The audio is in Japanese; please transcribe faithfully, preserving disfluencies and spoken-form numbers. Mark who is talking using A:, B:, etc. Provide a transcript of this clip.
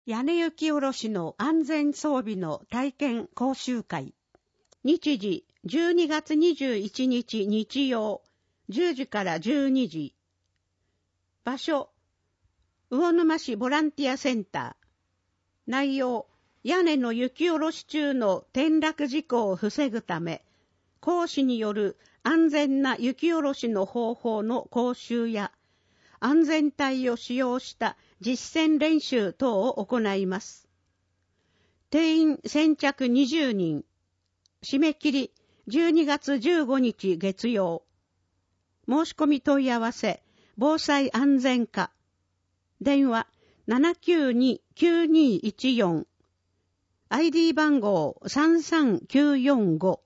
A: 屋根雪下ろしの安全装備の体験講習会。日時じゅうにがつにじゅういちにち日曜じゅうじからじゅうにじ。場所、魚沼市ボランティアセンター。内容、屋根の雪下ろし中の転落事故を防ぐため、講師による安全な雪下ろしの方法の講習や、安全帯を使用した実践練習等を行います。定員先着にじゅうにん。締め切りじゅうにがつじゅうごにち月曜。申し込み問い合わせ、防災安全課。電話 ななきゅうに きゅうにいちよん。アイディー 番号さんさんきゅうよんご。